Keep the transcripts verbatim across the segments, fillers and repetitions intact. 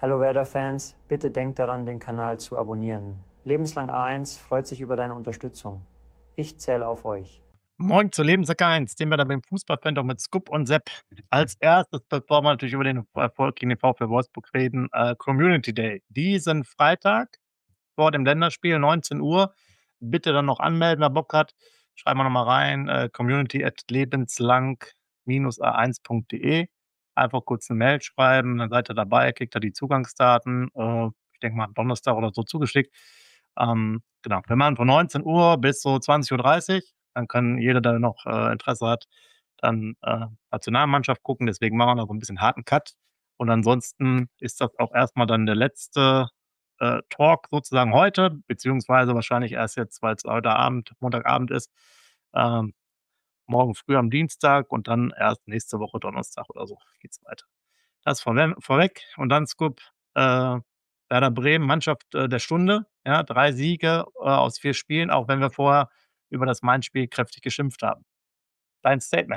Hallo Werder-Fans, bitte denkt daran, den Kanal zu abonnieren. Lebenslang A eins freut sich über deine Unterstützung. Ich zähle auf euch. Moin zu Lebenssack eins, den wir da beim Fußballfan doch mit Scoop und Sepp. Als erstes, bevor wir natürlich über den Erfolg gegen den VfL Wolfsburg reden, äh, Community Day. Diesen Freitag vor dem Länderspiel, neunzehn Uhr. Bitte dann noch anmelden, wer Bock hat. Schreiben wir nochmal rein, äh, community at lebenslang a eins punkt de. Einfach kurz eine Mail schreiben, dann seid ihr dabei, kriegt ihr die Zugangsdaten, äh, ich denke mal am Donnerstag oder so zugeschickt. Ähm, genau, wir machen von neunzehn Uhr bis so zwanzig Uhr dreißig. Dann kann jeder, der noch äh, Interesse hat, dann äh, Nationalmannschaft gucken. Deswegen machen wir noch so ein bisschen harten Cut. Und ansonsten ist das auch erstmal dann der letzte äh, Talk sozusagen heute, beziehungsweise wahrscheinlich erst jetzt, weil es heute Abend, Montagabend ist, ähm, morgen früh am Dienstag und dann erst nächste Woche Donnerstag oder so geht's weiter. Das vorwe vorweg und dann Scoop, äh, Werder Bremen, Mannschaft äh, der Stunde, ja, drei Siege äh, aus vier Spielen, auch wenn wir vorher über das Main-Spiel kräftig geschimpft haben. Dein Statement.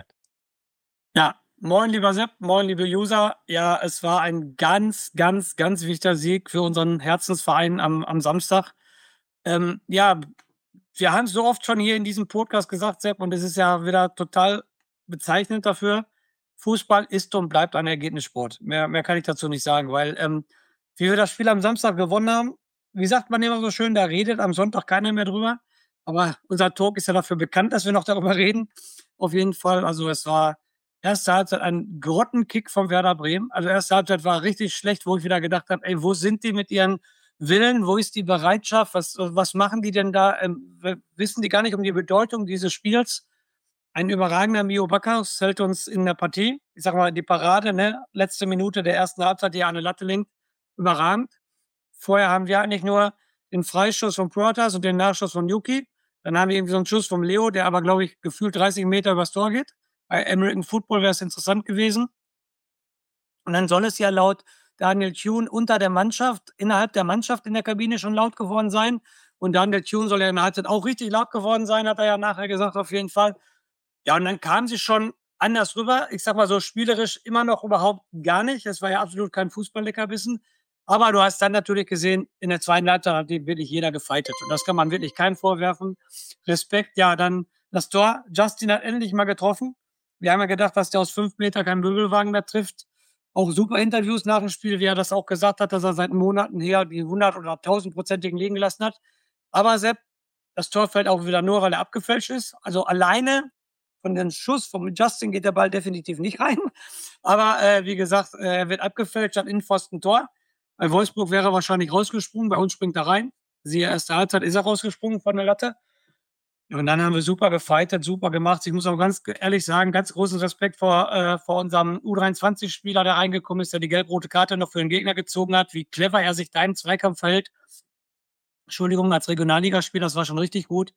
Ja, moin lieber Sepp, moin liebe User. Ja, es war ein ganz, ganz, ganz wichtiger Sieg für unseren Herzensverein am, am Samstag. Ähm, ja, wir haben es so oft schon hier in diesem Podcast gesagt, Sepp, und es ist ja wieder total bezeichnend dafür. Fußball ist und bleibt ein Ergebnissport. Mehr, mehr kann ich dazu nicht sagen, weil ähm, wie wir das Spiel am Samstag gewonnen haben, wie sagt man immer so schön, da redet am Sonntag keiner mehr drüber. Aber unser Talk ist ja dafür bekannt, dass wir noch darüber reden. Auf jeden Fall, also es war erste Halbzeit ein Grottenkick vom Werder Bremen. Also erste Halbzeit war richtig schlecht, wo ich wieder gedacht habe, ey, wo sind die mit ihren Willen? Wo ist die Bereitschaft? Was, was machen die denn da? Ähm, wissen die gar nicht um die Bedeutung dieses Spiels? Ein überragender Mio Backhaus hält uns in der Partie. Ich sag mal, die Parade, ne? Letzte Minute der ersten Halbzeit, die er an eine Latte lenkt. Überragend. Vorher haben wir eigentlich nur den Freischuss von Puertas und den Nachschuss von Yuki. Dann haben wir irgendwie so einen Schuss vom Leo, der aber, glaube ich, gefühlt dreißig Meter übers Tor geht. Bei American Football wäre es interessant gewesen. Und dann soll es ja laut Daniel Thune unter der Mannschaft, innerhalb der Mannschaft in der Kabine schon laut geworden sein. Und Daniel Thune soll ja in der Halbzeit auch richtig laut geworden sein, hat er ja nachher gesagt, auf jeden Fall. Ja, und dann kam sie schon anders rüber. Ich sag mal so spielerisch immer noch überhaupt gar nicht. Es war ja absolut kein Fußballleckerbissen. Aber du hast dann natürlich gesehen, in der zweiten Halbzeit hat die wirklich jeder gefeitet. Und das kann man wirklich keinem vorwerfen. Respekt. Ja, dann das Tor. Justin hat endlich mal getroffen. Wir haben ja gedacht, dass der aus fünf Meter keinen Möbelwagen mehr trifft. Auch super Interviews nach dem Spiel, wie er das auch gesagt hat, dass er seit Monaten her die hundert- oder tausend-prozentigen liegen gelassen hat. Aber Sepp, das Tor fällt auch wieder nur, weil er abgefälscht ist. Also alleine von dem Schuss von Justin geht der Ball definitiv nicht rein. Aber äh, wie gesagt, äh, er wird abgefälscht, statt Innenpfosten Tor. Bei Wolfsburg wäre er wahrscheinlich rausgesprungen, bei uns springt er rein. Siehe erste Halbzeit ist er rausgesprungen von der Latte. Und dann haben wir super gefightet, super gemacht. Ich muss auch ganz ehrlich sagen, ganz großen Respekt vor, äh, vor unserem U dreiundzwanzig-Spieler, der reingekommen ist, der die gelb-rote Karte noch für den Gegner gezogen hat, wie clever er sich da im Zweikampf verhält. Entschuldigung, als Regionalligaspieler, das war schon richtig gut.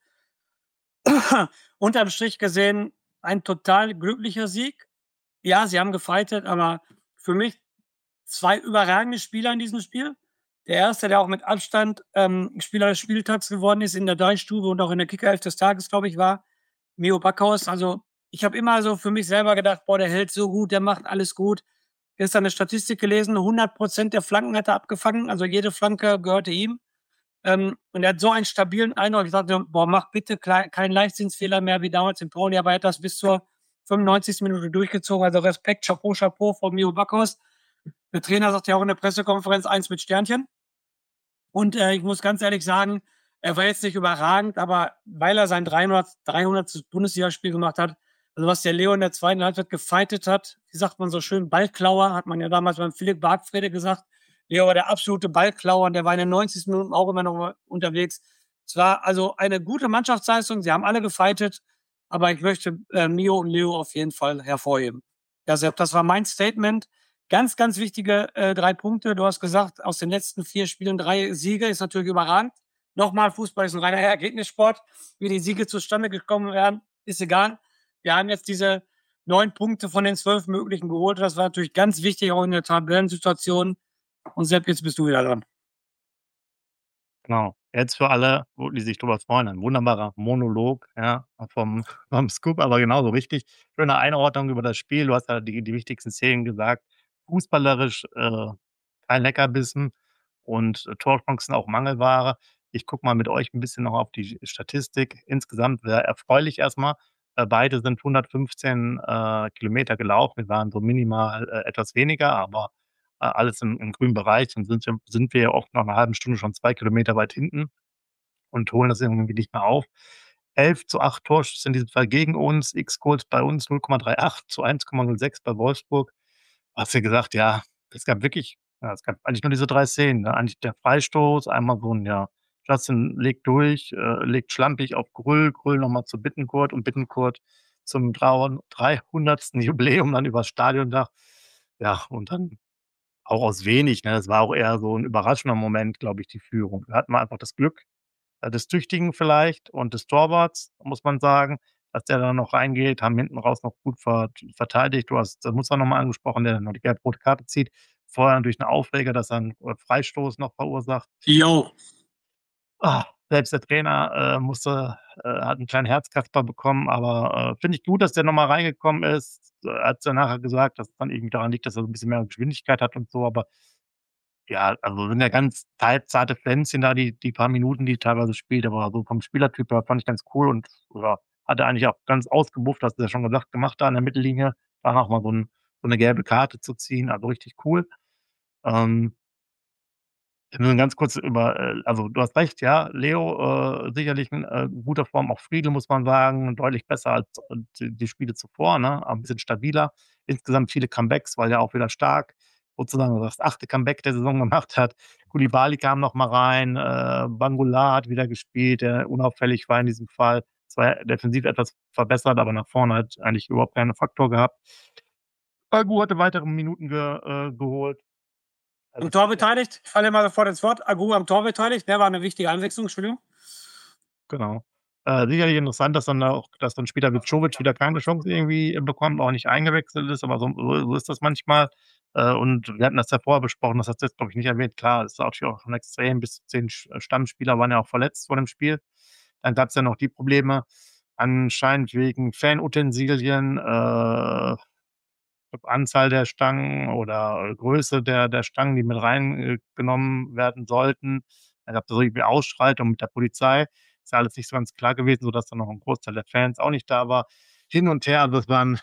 Unterm Strich gesehen, ein total glücklicher Sieg. Ja, sie haben gefightet, aber für mich zwei überragende Spieler in diesem Spiel. Der erste, der auch mit Abstand ähm, Spieler des Spieltags geworden ist in der Deichstube und auch in der Kickerelf des Tages, glaube ich, war Mio Backhaus. Also ich habe immer so für mich selber gedacht, boah, der hält so gut, der macht alles gut. Gestern eine Statistik gelesen, hundert Prozent der Flanken hat er abgefangen, also jede Flanke gehörte ihm. Ähm, und er hat so einen stabilen Eindruck. Ich sagte, boah, mach bitte keinen Leichtsinnsfehler mehr wie damals in Pauli, aber er hat das bis zur fünfundneunzigsten Minute durchgezogen. Also Respekt, Chapeau, Chapeau von Mio Backhaus. Der Trainer sagt ja auch in der Pressekonferenz eins mit Sternchen. Und äh, ich muss ganz ehrlich sagen, er war jetzt nicht überragend, aber weil er sein dreihundert. Bundesligaspiel gemacht hat, also was der Leo in der zweiten Halbzeit gefightet hat, wie sagt man so schön, Ballklauer, hat man ja damals beim Philipp Bargfrede gesagt. Leo war der absolute Ballklauer und der war in den neunzigsten Minuten auch immer noch unterwegs. Es war also eine gute Mannschaftsleistung, sie haben alle gefightet, aber ich möchte äh, Mio und Leo auf jeden Fall hervorheben. Ja, Sepp, das war mein Statement. Ganz, ganz wichtige äh, drei Punkte. Du hast gesagt, aus den letzten vier Spielen drei Siege ist natürlich überragend. Nochmal, Fußball ist ein reiner Ergebnissport. Wie die Siege zustande gekommen werden, ist egal. Wir haben jetzt diese neun Punkte von den zwölf möglichen geholt. Das war natürlich ganz wichtig, auch in der Tabellensituation. Und Sepp, jetzt bist du wieder dran. Genau. Jetzt für alle, wo die sich drüber freuen, ein wunderbarer Monolog, ja, vom, vom Scoop, aber genauso richtig. Schöne Einordnung über das Spiel. Du hast ja die, die wichtigsten Szenen gesagt. Fußballerisch äh, kein Leckerbissen und äh, Torchancen auch Mangelware. Ich gucke mal mit euch ein bisschen noch auf die Statistik. Insgesamt sehr erfreulich erstmal. Äh, beide sind hundertfünfzehn äh, Kilometer gelaufen. Wir waren so minimal äh, etwas weniger, aber äh, alles im, im grünen Bereich. Und sind, sind wir ja oft nach einer halben Stunde schon zwei Kilometer weit hinten und holen das irgendwie nicht mehr auf. elf zu acht Torschüsse in diesem Fall gegen uns, X-Goals bei uns null Komma achtunddreißig zu eins Komma null sechs bei Wolfsburg. Hast du gesagt, ja, es gab wirklich, ja, es gab eigentlich nur diese drei Szenen. Ne? Eigentlich der Freistoß, einmal so ein, ja, Justin legt durch, äh, legt schlampig auf Grüll, Grüll nochmal zu Bittencourt und Bittencourt zum dreihundertsten Jubiläum dann übers Stadiondach. Ja, und dann auch aus wenig. Ne? Das war auch eher so ein überraschender Moment, glaube ich, die Führung. Da hatten wir einfach das Glück, äh, des Tüchtigen vielleicht und des Torwarts, muss man sagen, dass der dann noch reingeht, haben hinten raus noch gut ver verteidigt. Du hast das Muster noch mal angesprochen, der dann noch die gelb-rote Karte zieht. Vorher durch 'n Aufreger, dass er 'n äh, Freistoß noch verursacht. Jo. Ah, selbst der Trainer, äh, musste äh, hat 'n kleinen Herzkasper bekommen, aber, äh, finde ich gut, dass der noch mal reingekommen ist. Er hat's ja nachher gesagt, dass es dann irgendwie daran liegt, dass er so 'n bisschen mehr Geschwindigkeit hat und so, aber ja, also sind ja ganz zart zarte Pflänzchen da, die die paar Minuten, die teilweise spielt, aber so vom Spielertyp her fand ich ganz cool und ja, hat er eigentlich auch ganz ausgebufft, hast du ja schon gesagt, gemacht da an der Mittellinie, da noch mal so 'n so 'ne gelbe Karte zu ziehen, also richtig cool. Ähm, wir müssen ganz kurz über äh, also du hast recht, ja, Leo, äh, sicherlich in äh, guter Form, auch Friedel, muss man sagen, deutlich besser als äh, die die Spiele zuvor, ne? Ein bisschen stabiler. Insgesamt viele Comebacks, weil er auch wieder stark sozusagen das achte Comeback der Saison gemacht hat. Koulibaly kam noch mal rein, äh, Bangoula hat wieder gespielt, der unauffällig war in diesem Fall. Zwar defensiv etwas verbessert, aber nach vorne hat eigentlich überhaupt keinen Faktor gehabt. Bagu hatte weitere Minuten ge äh, geholt. Also Am Tor beteiligt, ich falle mal sofort ins Wort. Agu am Tor beteiligt, der war eine wichtige Einwechslung, Entschuldigung. genau. Äh, sicherlich interessant, dass dann auch dass dann später Vicovic wieder keine Chance irgendwie bekommt, auch nicht eingewechselt ist, aber so so so ist das manchmal. Äh, und wir hatten das ja vorher besprochen, das hast du jetzt, glaube ich, nicht erwähnt. Klar, ist natürlich auch schon extrem, bis zu zehn Sch Stammspieler waren ja auch verletzt vor dem Spiel. Dann gab's ja noch die Probleme anscheinend wegen Fanutensilien, äh, Anzahl der Stangen oder Größe der der Stangen, die mit reingenommen äh, genommen werden sollten. Da gab's so irgendwie Ausschreitung mit der Polizei. Ist ja alles nicht so ganz klar gewesen, sodass dann noch 'n Großteil der Fans auch nicht da war. Hin und her, also es war 'n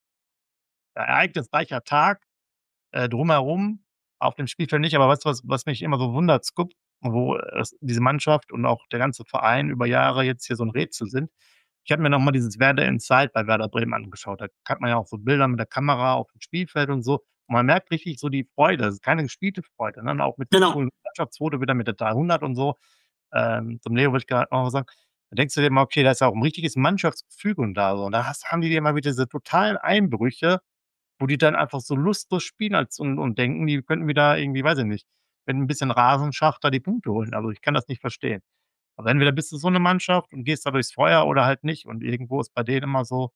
ereignisreicher Tag, äh, drumherum, auf dem Spielfeld nicht. Aber weißt du, was was mich immer so wundert, Scoop, wo es diese Mannschaft und auch der ganze Verein über Jahre jetzt hier so 'n Rätsel sind. Ich habe mir noch mal dieses Werder Inside bei Werder Bremen angeschaut. Da hat man ja auch so Bilder mit der Kamera auf dem Spielfeld und so. Und man merkt richtig so die Freude. Das ist keine gespielte Freude, ne? Und auch mit Genau. coolen Mannschaftsfoto wieder mit der dreihundert und so. Ähm, zum Leo wollte ich grad noch was sagen. Da denkst du dir immer: „Okay, da ist ja auch 'n richtiges Mannschaftsgefüge und da so.“ Und da hast haben die dir immer wieder diese totalen Einbrüche, wo die dann einfach so lustlos spielen als und und denken, die könnten wieder irgendwie, weiß ich nicht, mit 'n bisschen Rasenschacht da die Punkte holen. Also, ich kann das nicht verstehen. Also, entweder bist du so 'ne Mannschaft und gehst da durchs Feuer oder halt nicht. Und irgendwo ist bei denen immer so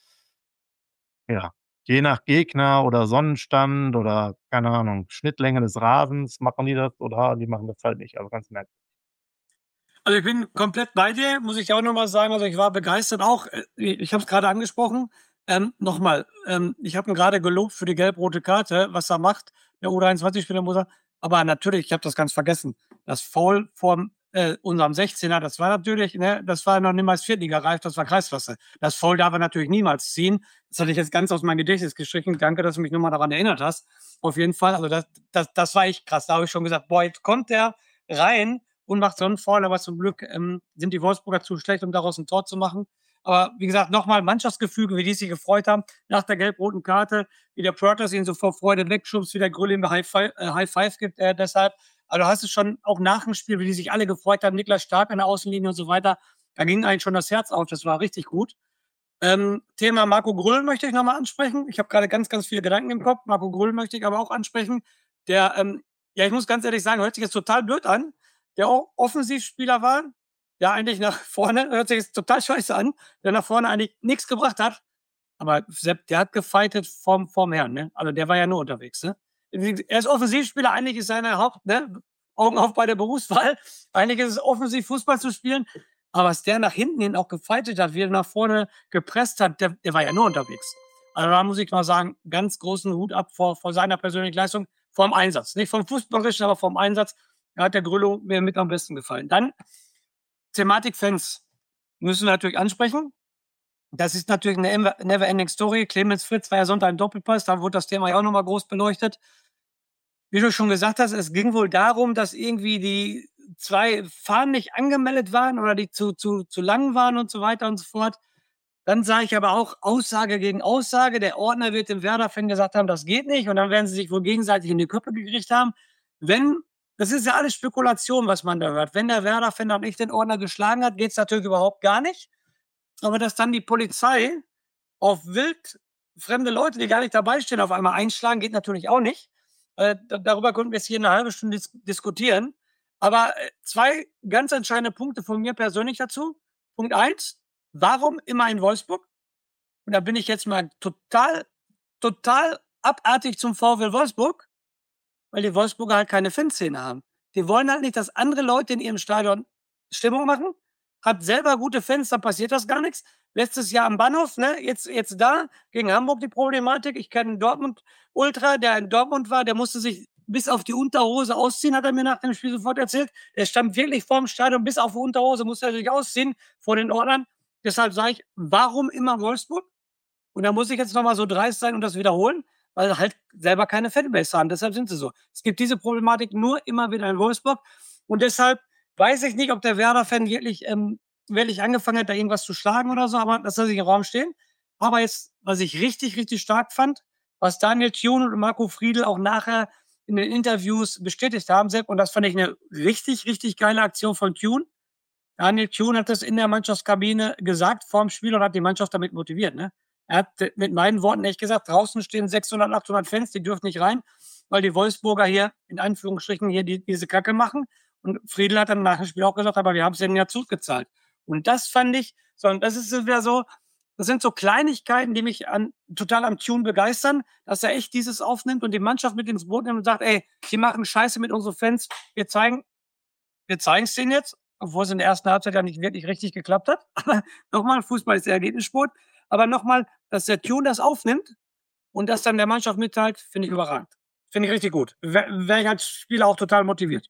ja, je nach Gegner oder Sonnenstand oder, keine Ahnung, Schnittlänge des Rasens machen die das oder die machen das halt nicht. Also, ganz merkwürdig. Also, ich bin komplett bei dir, muss ich auch noch mal sagen. Also, ich war begeistert auch. Äh, ich habe es grade angesprochen. Ähm, noch mal, ähm, ich habe ihn grade gelobt für die gelb-rote Karte, was er macht, der U dreiundzwanzig-Spieler muss er aber natürlich, ich habe das ganz vergessen, das Foul vorm, äh, unserem sechzehner, das war natürlich, ne, das war noch niemals viertligareif, das war Kreisklasse. Das Foul darf er natürlich niemals ziehen. Das hatte ich jetzt ganz aus meinem Gedächtnis gestrichen. Danke, dass du mich noch mal daran erinnert hast. Auf jeden Fall, also das das das war echt krass. Da habe ich schon gesagt: „Boah, jetzt kommt der rein und macht so 'n Foul“, aber zum Glück, ähm, sind die Wolfsburger zu schlecht, um daraus 'n Tor zu machen. Aber wie gesagt, noch mal Mannschaftsgefüge, wie die sich gefreut haben nach der gelb-roten Karte, wie der Pröters ihn so vor Freude wegschubst, wie der Grüll ihm High Fi äh, High Five gibt, äh, deshalb. Also, hast du schon auch nach dem Spiel, wie die sich alle gefreut haben, Niklas Stark an der Außenlinie und so weiter. Da ging eigentlich schon das Herz auf, das war richtig gut. Ähm, Thema Marco Grüll möchte ich noch mal ansprechen. Ich habe grade ganz, ganz viele Gedanken im Kopf. Marco Grüll möchte ich aber auch ansprechen. Der, ähm ja, ich muss ganz ehrlich sagen, hört sich jetzt total blöd an, der auch Offensivspieler war, der eigentlich nach vorne hört sich jetzt total scheiße an, der nach vorne eigentlich nix gebracht hat. Aber Sepp, der hat gefightet vorm vorm Herrn, ne? Also, der war ja nur unterwegs, ne? Er ist Offensivspieler, eigentlich ist seine Haupt ne, Augen auf bei der Berufswahl. Eigentlich ist es offensiv, Fußball zu spielen. Aber was der nach hinten hin auch gefightet hat, wie er nach vorne gepresst hat, der der war ja nur unterwegs. Also, da muss ich mal sagen, ganz großen Hut ab vor vor seiner persönlichen Leistung. vom Einsatz. Nicht vom Fußballerischen, aber vom Einsatz. Da hat der Grüllo mir mit am besten gefallen. Dann Thematik Fans müssen wir natürlich ansprechen. Das ist natürlich eine ever- never-ending Story. Clemens Fritz war ja Sonntag im Doppelpass, da wurde das Thema ja auch nochmal groß beleuchtet. Wie du schon gesagt hast, es ging wohl darum, dass irgendwie die zwei Fahnen nicht angemeldet waren oder die zu, zu, zu lang waren und so weiter und so fort. Dann sah ich aber auch Aussage gegen Aussage. Der Ordner wird dem Werder-Fan gesagt haben, das geht nicht. Und dann werden sie sich wohl gegenseitig in die Köpfe gekriegt haben. Wenn, das ist ja alles Spekulation, was man da hört. Wenn der Werder-Fan dann nicht den Ordner geschlagen hat, geht es natürlich überhaupt gar nicht. Aber dass dann die Polizei auf wild fremde Leute, die gar nicht dabei stehen, auf einmal einschlagen, geht natürlich auch nicht. Äh, da- darüber konnten wir jetzt hier eine halbe Stunde dis diskutieren. Aber äh, zwei ganz entscheidende Punkte von mir persönlich dazu. Punkt eins, warum immer in Wolfsburg? Und da bin ich jetzt mal total, total abartig zum VfL Wolfsburg, weil die Wolfsburger halt keine Fanszene haben. Die wollen halt nicht, dass andere Leute in ihrem Stadion Stimmung machen. Hat selber gute Fans, dann passiert das gar nichts. Letztes Jahr am Bahnhof, ne, jetzt, jetzt da, gegen Hamburg die Problematik. Ich kenne einen Dortmund-Ultra, der in Dortmund war, der musste sich bis auf die Unterhose ausziehen, hat er mir nach dem Spiel sofort erzählt. Der stand wirklich vorm Stadion, bis auf die Unterhose musste er sich ausziehen vor den Ordnern. Deshalb sage ich, warum immer Wolfsburg? Und da muss ich jetzt nochmal so dreist sein und das wiederholen, weil sie halt selber keine Fanbase haben. Deshalb sind sie so. Es gibt diese Problematik nur immer wieder in Wolfsburg. Und deshalb weiß ich nicht, ob der Werder-Fan wirklich, ähm, wirklich angefangen hat, da irgendwas zu schlagen oder so, aber das soll sich im Raum stehen. Aber jetzt, was ich richtig, richtig stark fand, was Daniel Thune und Marco Friedl auch nachher in den Interviews bestätigt haben, Sepp, und das fand ich eine richtig, richtig geile Aktion von Thune. Daniel Thune hat das in der Mannschaftskabine gesagt vor dem Spiel und hat die Mannschaft damit motiviert. Ne? Er hat mit meinen Worten echt gesagt, draußen stehen sechshundert, achthundert Fans, die dürfen nicht rein, weil die Wolfsburger hier in Anführungsstrichen hier die, diese Kacke machen. Und Friedl hat dann nach dem Spiel auch gesagt, aber wir haben es denen ja zurückgezahlt. Und das fand ich, so, und das ist wieder so, das sind so Kleinigkeiten, die mich an, total am Tune begeistern, dass er echt dieses aufnimmt und die Mannschaft mit ins Boot nimmt und sagt, ey, die machen Scheiße mit unseren Fans, wir zeigen, wir zeigen es denen jetzt, obwohl es in der ersten Halbzeit ja nicht wirklich richtig geklappt hat. Aber nochmal, Fußball ist der Ergebnissport. Aber nochmal, dass der Tune das aufnimmt und das dann der Mannschaft mitteilt, finde ich überragend. Finde ich richtig gut. Wäre ich als Spieler auch total motiviert.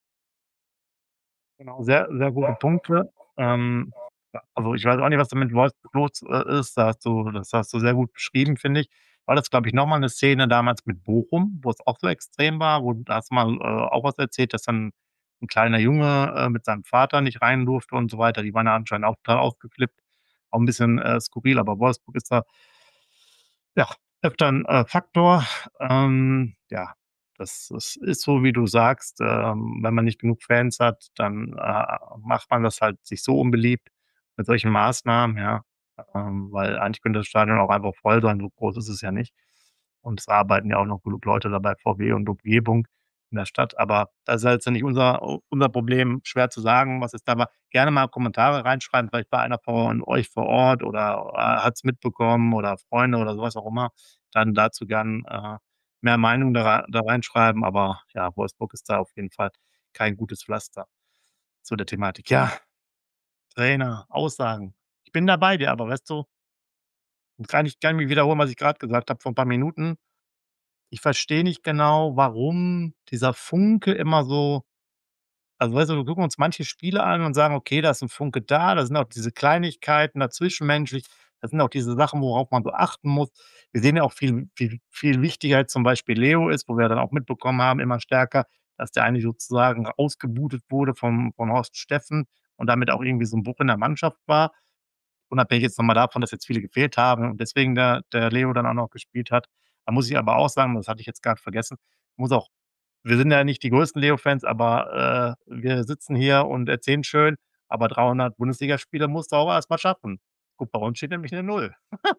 Genau, sehr, sehr gute Punkte. Ähm, also ich weiß auch nicht, was da mit Wolfsburg los äh, ist. Da hast du, das hast du sehr gut beschrieben, finde ich. War das, glaube ich, nochmal eine Szene damals mit Bochum, wo es auch so extrem war, wo du hast mal äh, auch was erzählt, dass dann ein kleiner Junge äh, mit seinem Vater nicht rein durfte und so weiter. Die waren ja anscheinend auch total ausgeflippt. Auch ein bisschen äh, skurril, aber Wolfsburg ist da ja öfter ein äh, Faktor. Ähm, ja, das, das ist so, wie du sagst. Ähm, wenn man nicht genug Fans hat, dann äh, macht man das halt sich so unbeliebt mit solchen Maßnahmen, ja. Ähm, weil eigentlich könnte das Stadion auch einfach voll sein, so groß ist es ja nicht. Und es arbeiten ja auch noch genug Leute dabei, V W und Umgebung in der Stadt. Aber das ist jetzt nicht unser, unser Problem, schwer zu sagen, was ist da. Aber gerne mal Kommentare reinschreiben, vielleicht bei einer von euch vor Ort oder äh, hat es mitbekommen oder Freunde oder sowas auch immer. Dann dazu gern äh, mehr Meinung da, da reinschreiben. Aber ja, Wolfsburg ist da auf jeden Fall kein gutes Pflaster zu der Thematik. Ja, Trainer, Aussagen. Ich bin da bei dir, aber weißt du, kann ich kann mich wiederholen, was ich gerade gesagt habe vor ein paar Minuten. Ich verstehe nicht genau, warum dieser Funke immer so, also, weißt du, wir gucken uns manche Spiele an und sagen: „Okay, da ist 'n Funke da.“ Da sind auch diese Kleinigkeiten da zwischenmenschlich. Das sind auch diese Sachen, worauf man so achten muss. Wir sehen ja auch viel viel viel wichtiger als zum Beispiel Leo ist, wo wir dann auch mitbekommen haben, immer stärker, dass der eigentlich sozusagen ausgebootet wurde vom von Horst Steffen und damit auch irgendwie so 'n Bruch in der Mannschaft war. Unabhängig jetzt noch mal davon, dass jetzt viele gefehlt haben und deswegen der der Leo dann auch noch gespielt hat. Da muss ich aber auch sagen, das hatte ich jetzt grad vergessen, muss auch, wir sind ja nicht die größten Leo-Fans, aber, äh, wir sitzen hier und erzählen schön, aber dreihundert Bundesligaspiele musst du auch erst mal schaffen. Guck, bei uns steht nämlich 'ne Null.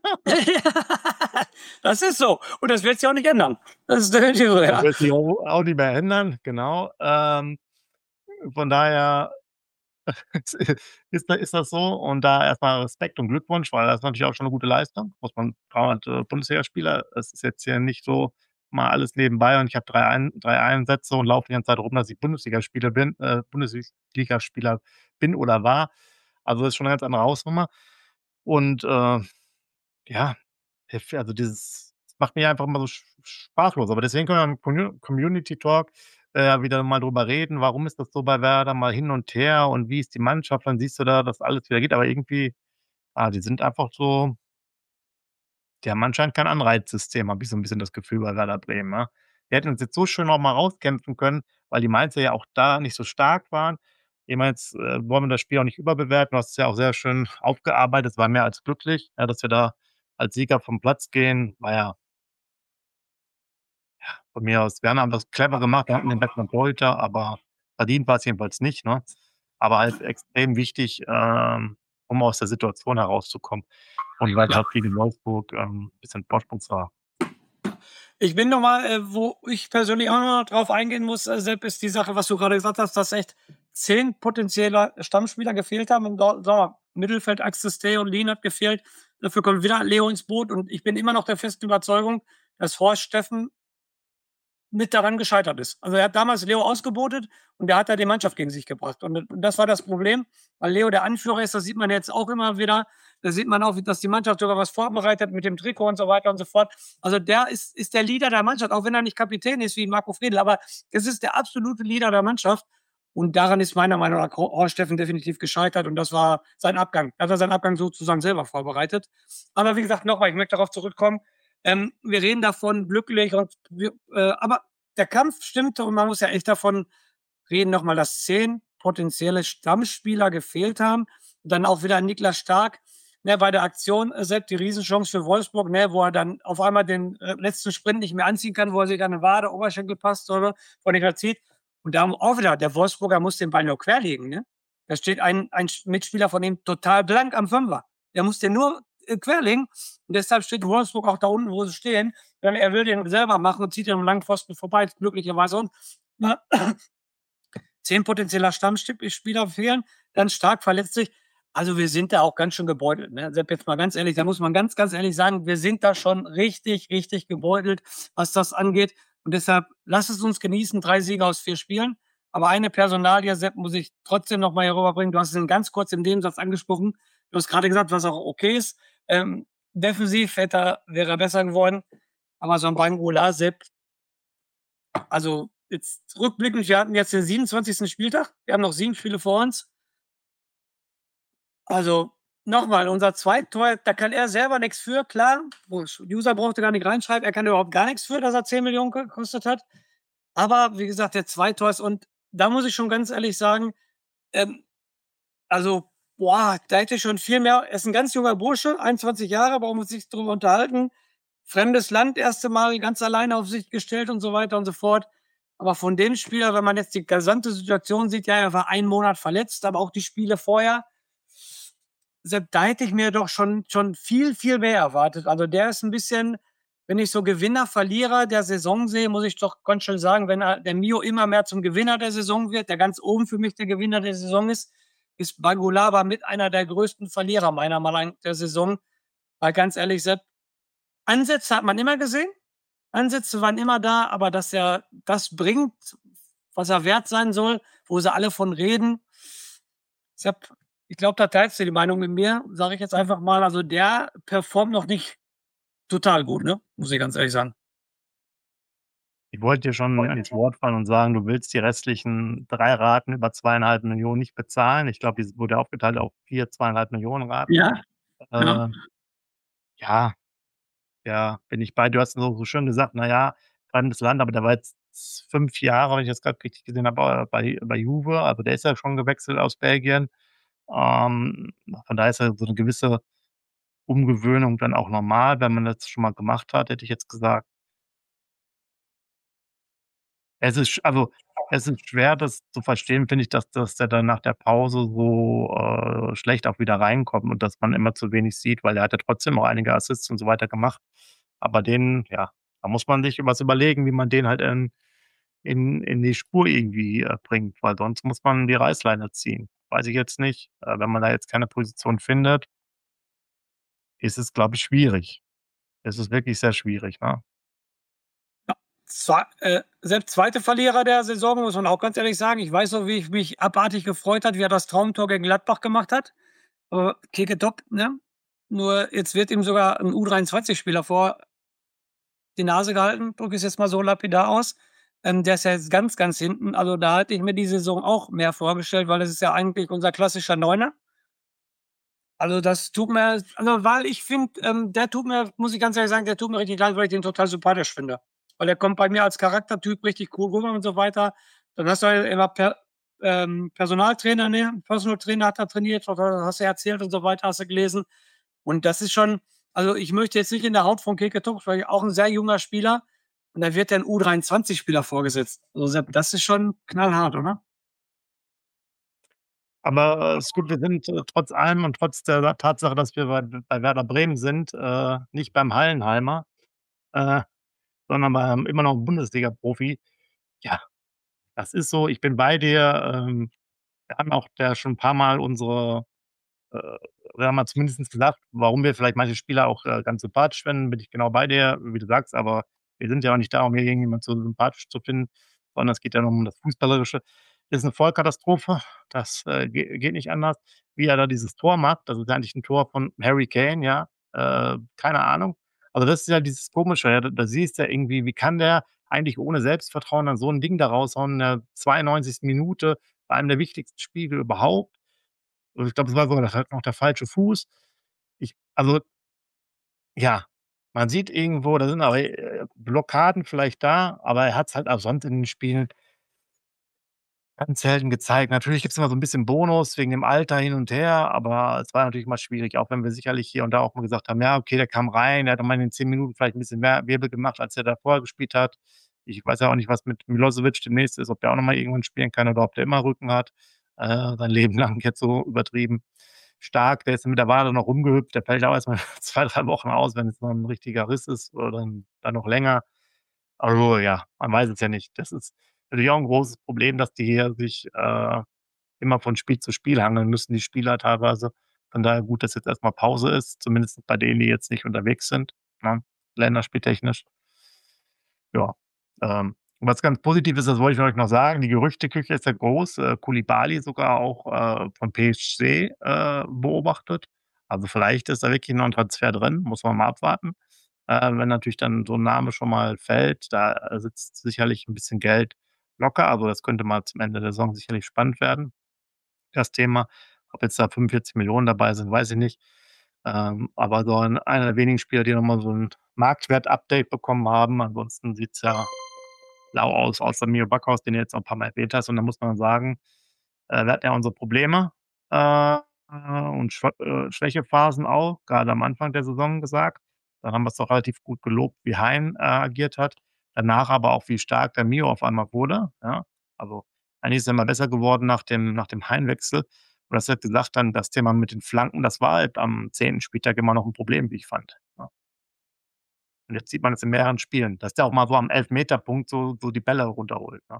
Das ist so. Und das wird sich auch nicht ändern. Das ist definitiv so, Das ja. wird sich auch auch nicht mehr ändern, genau. Ähm, von daher ist da ist das so und da erst mal Respekt und Glückwunsch, weil das ist natürlich auch schon 'ne gute Leistung. Muss man dreihundert, äh, Bundesligaspieler, das ist jetzt hier nicht so mal alles nebenbei und ich habe drei ein drei Einsätze und laufe die ganze Zeit rum, dass ich Bundesligaspieler bin äh, Bundesligaspieler bin oder war. Also, das ist schon 'ne ganz andere Hausnummer. Und, äh, ja, hef also dieses, es macht mich einfach immer so sch sprachlos. Aber deswegen können wir im Commu Community Talk, äh, wieder mal drüber reden, warum ist das so bei Werder, mal hin und her und wie ist die Mannschaft? Dann siehst du da, dass alles wieder geht, aber irgendwie, ah, die sind einfach so die haben anscheinend kein Anreizsystem, habe ich so 'n bisschen das Gefühl bei Werder Bremen, ne? Die hätten uns jetzt so schön noch mal rauskämpfen können, weil die Mainzer ja auch da nicht so stark waren. Ich meine, jetzt, äh, wollen wir das Spiel auch nicht überbewerten. Du hast es ja auch sehr schön aufgearbeitet. Es war mehr als glücklich, ja, dass wir da als Sieger vom Platz gehen. War ja von mir aus Werner hat das clever gemacht. Wir hatten den besseren Torhüter, aber verdient war's jedenfalls nicht, ne? Aber halt extrem wichtig, ähm, um aus der Situation herauszukommen. Und weil Ja. halt gegen Wolfsburg, ähm, bisschen Vorsprung war. Ich bin noch mal, äh, wo ich persönlich auch noch drauf eingehen muss, äh, Sepp, ist die Sache, was du gerade gesagt hast, dass echt zehn potenzielle Stammspieler gefehlt haben im Dor sagen wir, Mittelfeldachse Stay und Lien hat gefehlt. Dafür kommt wieder Leo ins Boot und ich bin immer noch der festen Überzeugung, dass Horst Steffen mit daran gescheitert ist. Also, er hat damals Leo ausgebotet und der hat da die Mannschaft gegen sich gebracht. Und das war das Problem, weil Leo der Anführer ist, das sieht man jetzt auch immer wieder. Da sieht man auch, dass die Mannschaft sogar was vorbereitet mit dem Trikot und so weiter und so fort. Also, der ist ist der Leader der Mannschaft, auch wenn er nicht Kapitän ist wie Marco Friedl, aber es ist der absolute Leader der Mannschaft. Und daran ist meiner Meinung nach Horst Steffen definitiv gescheitert und das war sein Abgang. Da hat er seinen Abgang sozusagen selber vorbereitet. Aber wie gesagt, noch mal, ich möchte darauf zurückkommen. Ähm, wir reden davon glücklich und wir, äh, aber der Kampf stimmte und man muss ja echt davon reden noch mal, dass zehn potenzielle Stammspieler gefehlt haben. Und dann auch wieder Niklas Stark, ne, bei der Aktion, äh, Sepp, die Riesenchance für Wolfsburg, ne, wo er dann auf einmal den äh, letzten Sprint nicht mehr anziehen kann, wo er sich an eine Wade, Oberschenkel passt oder wo er nicht mehr zieht. Und da auch wieder, der Wolfsburger muss den Ball nur querlegen, ne? Da steht ein, ein Mitspieler von ihm total blank am Fünfer. Der muss den nur äh, querlegen. Und deshalb steht Wolfsburg auch da unten, wo sie stehen. Denn er will den selber machen und zieht den am langen Pfosten vorbei, glücklicherweise. Und na, zehn potenzieller Stammspieler fehlen, dann Stark verletzt sich. Also wir sind da auch ganz schön gebeutelt. Ne? Sepp, jetzt mal ganz ehrlich, da muss man ganz, ganz ehrlich sagen, wir sind da schon richtig, richtig gebeutelt, was das angeht. Und deshalb lass es uns genießen, drei Siege aus vier Spielen. Aber eine Personalie, Sepp, muss ich trotzdem noch mal hier rüberbringen. Du hast es ganz kurz im Nebensatz angesprochen. Du hast gerade gesagt, was auch okay ist. Ähm, defensiv hätte, wäre er besser geworden. Aber so ein Bangola, Sepp, also jetzt rückblickend, wir hatten jetzt den siebenundzwanzigsten Spieltag. Wir haben noch sieben Spiele vor uns. Also nochmal, unser Zweittor, da kann er selber nichts für, klar. User brauchte gar nicht reinschreiben, er kann überhaupt gar nichts für, dass er zehn Millionen gekostet hat. Aber wie gesagt, der Zweittor ist, und da muss ich schon ganz ehrlich sagen, ähm, also, boah, da hätte ich schon viel mehr. Er ist ein ganz junger Bursche, einundzwanzig Jahre, brauchen wir uns nicht drüber unterhalten. Fremdes Land, erste Mal ganz alleine auf sich gestellt und so weiter und so fort. Aber von dem Spieler, wenn man jetzt die gesamte Situation sieht, ja, er war einen Monat verletzt, aber auch die Spiele vorher, Sepp, da hätte ich mir doch schon, schon viel, viel mehr erwartet. Also der ist ein bisschen, wenn ich so Gewinner, Verlierer der Saison sehe, muss ich doch ganz schön sagen, wenn er, der Mio immer mehr zum Gewinner der Saison wird, der ganz oben für mich der Gewinner der Saison ist, ist Bagulaba mit einer der größten Verlierer meiner Meinung nach der Saison. Weil ganz ehrlich, Sepp, Ansätze hat man immer gesehen, Ansätze waren immer da, aber dass er das bringt, was er wert sein soll, wo sie alle von reden, Sepp, ich glaube, da teilst du die Meinung mit mir, sage ich jetzt einfach mal. Also der performt noch nicht total gut, ne? Muss ich ganz ehrlich sagen. Ich wollte dir schon ins Wort fallen und sagen, du willst die restlichen drei Raten über zweieinhalb Millionen nicht bezahlen. Ich glaube, die wurde aufgeteilt auf vier zweieinhalb Millionen Raten. Ja, ja. Äh, ja, ja, bin ich bei. Du hast so, so schön gesagt, na ja, fremdes Land, aber der war jetzt fünf Jahre, wenn ich das gerade richtig gesehen habe, bei, bei Juve. Also der ist ja schon gewechselt aus Belgien. Ähm, von daher ist ja so eine gewisse Umgewöhnung dann auch normal, wenn man das schon mal gemacht hat, hätte ich jetzt gesagt. Es ist sch also, es ist schwer, das zu verstehen, finde ich, dass dass der dann nach der Pause so, äh, schlecht auch wieder reinkommt und dass man immer zu wenig sieht, weil er hat ja trotzdem auch einige Assists und so weiter gemacht. Aber den ja, da muss man sich was überlegen, wie man den halt in in in die Spur irgendwie, äh, bringt, weil sonst muss man die Reißleine ziehen. Weiß ich jetzt nicht. Äh, wenn man da jetzt keine Position findet, ist es, glaube ich, schwierig. Es ist wirklich sehr schwierig, ne? Zwei, äh, selbst zweite Verlierer der Saison, muss man auch ganz ehrlich sagen. Ich weiß noch, wie ich mich abartig gefreut hat, wie er das Traumtor gegen Gladbach gemacht hat. Aber Keke top, ne? Nur jetzt wird ihm sogar ein U dreiundzwanzig-Spieler vor die Nase gehalten, drücke ich es jetzt mal so lapidar aus. Ähm, der ist ja jetzt ganz, ganz hinten. Also, da hätte ich mir die Saison auch mehr vorgestellt, weil das ist ja eigentlich unser klassischer Neuner. Also, das tut mir also, weil ich finde, ähm, der tut mir muss ich ganz ehrlich sagen, der tut mir richtig leid, weil ich den total sympathisch finde. Weil der kommt bei mir als Charaktertyp richtig cool rüber und so weiter. Dann hast du halt immer per ähm, Personaltrainer, ne, Personal Trainer hat er trainiert, oder hast du erzählt und so weiter, hast du gelesen. Und das ist schon also, ich möchte jetzt nicht in der Haut von Keke Topic, weil auch 'n sehr junger Spieler und da wird der 'n U dreiundzwanzig-Spieler vorgesetzt. Also, Sepp, das ist schon knallhart, oder? Aber, äh, ist gut, wir sind, äh, trotz allem und trotz der Tatsache, dass wir bei bei Werder Bremen sind, äh, nicht beim Hallenhalmer, äh, sondern beim immer noch Bundesliga-Profi. Ja, das ist so. Ich bin bei dir. Ähm, wir haben auch da schon 'n paar Mal unsere äh, wir haben mal zumindest gesagt, warum wir vielleicht manche Spieler auch, äh, ganz sympathisch finden, bin ich genau bei dir, wie du sagst, aber wir sind ja auch nicht da, um hier irgendjemand so sympathisch zu finden, sondern es geht ja nur um das Fußballerische. Ist 'ne Vollkatastrophe, das, äh, ge geht nicht anders. Wie er da dieses Tor macht, das ist eigentlich 'n Tor von Harry Kane, ja, äh, keine Ahnung. Also, das ist ja dieses Komische, ja, da da siehst du ja irgendwie, wie kann der eigentlich ohne Selbstvertrauen dann so 'n Ding da raushauen in der zweiundneunzigsten Minute bei einem der wichtigsten Spiele überhaupt. Und ich glaube, es war sogar halt noch der falsche Fuß. Ich also ja, man sieht irgendwo, da sind aber, äh, Blockaden vielleicht da, aber er hat's halt auch sonst in den Spielen ganz selten gezeigt. Natürlich gibt's immer so 'n bisschen Bonus wegen dem Alter hin und her, aber es war natürlich immer schwierig, auch wenn wir sicherlich hier und da auch mal gesagt haben: „Ja, okay, der kam rein, der hat auch mal in den zehn Minuten vielleicht 'n bisschen mehr Wirbel gemacht, als er da vorher gespielt hat.“ Ich weiß ja auch nicht, was mit Milosevic demnächst ist, ob der auch noch mal irgendwann spielen kann oder ob der immer Rücken hat, äh, sein Leben lang, jetzt so übertrieben. Stark, der ist mit der Wade noch rumgehüpft, der fällt auch erst mal zwei, drei Wochen aus, wenn es mal 'n richtiger Riss ist oder dann dann noch länger. Also, ja, man weiß es ja nicht. Das ist natürlich auch 'n großes Problem, dass die hier sich, äh, immer von Spiel zu Spiel hangeln müssen, die Spieler teilweise. Von daher gut, dass jetzt erst mal Pause ist, zumindest bei denen, die jetzt nicht unterwegs sind, ne, länderspieltechnisch. Ja, ähm, was ganz positiv ist, das wollte ich euch noch sagen, die Gerüchteküche ist ja groß, äh, Koulibaly sogar auch, äh, von P S G, äh, beobachtet. Also, vielleicht ist da wirklich noch 'n Transfer drin, muss man mal abwarten. Äh, wenn natürlich dann so 'n Name schon mal fällt, da sitzt sicherlich 'n bisschen Geld locker. Also, das könnte mal zum Ende der Saison sicherlich spannend werden, das Thema. Ob jetzt da fünfundvierzig Millionen dabei sind, weiß ich nicht. Ähm, aber so ein einer der wenigen Spieler, die noch mal so 'n Marktwert-Update bekommen haben. Ansonsten sieht's ja lau aus, außer Mio Backhaus, den du jetzt noch 'n paar Mal erwähnt hast. Und da muss man sagen, äh, wir hatten ja unsere Probleme, äh, und Schwa äh, Schwächephasen auch, grade am Anfang der Saison gesagt. Dann haben wir's doch relativ gut gelobt, wie Hein, äh, agiert hat. Danach aber auch, wie stark der Mio auf einmal wurde, ja? Also, eigentlich ist er immer besser geworden nach dem nach dem Hein-Wechsel. Du hast halt gesagt dann, das Thema mit den Flanken, das war halt am zehnten Spieltag immer noch 'n Problem, wie ich fand, ja. Und jetzt sieht man es in mehreren Spielen, dass der auch mal so am Elfmeterpunkt so so die Bälle runterholt, ne?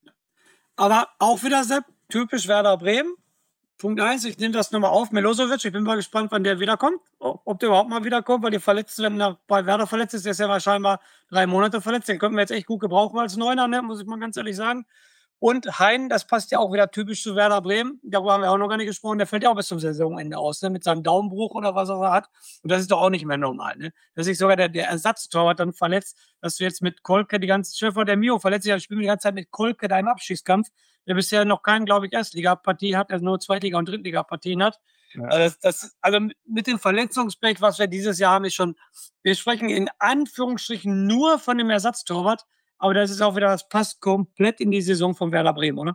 Aber auch wieder, Sepp, typisch Werder Bremen. Punkt eins, ich nehme das noch mal auf, Milosevic, ich bin mal gespannt, wann der wiederkommt, o ob der überhaupt mal wiederkommt, weil die verletzt wenn er bei Werder verletzt ist, der ist ja mal scheinbar drei Monate verletzt. Den könnten wir jetzt echt gut gebrauchen als Neuner, ne, muss ich mal ganz ehrlich sagen. Und Hein, das passt ja auch wieder typisch zu Werder Bremen. Darüber haben wir auch noch gar nicht gesprochen. Der fällt ja auch bis zum Saisonende aus, ne, mit seinem Daumenbruch oder was auch er hat. Und das ist doch auch nicht mehr normal, ne? Dass sich sogar der der Ersatztorwart dann verletzt, dass du jetzt mit Kolke die ganze stell dir vor, der Mio verletzt sich, dann spielen wir die ganze Zeit mit Kolke da im Abstiegskampf, der bisher noch keinen, glaube ich, Erstligapartie hat, also nur Zweitliga und Drittligapartien hat. Ja. Also, das das also, mit dem Verletzungspech, was wir dieses Jahr haben, ist schon wir sprechen in Anführungsstrichen nur von dem Ersatztorwart, aber das ist auch wieder das passt komplett in die Saison von Werder Bremen, oder?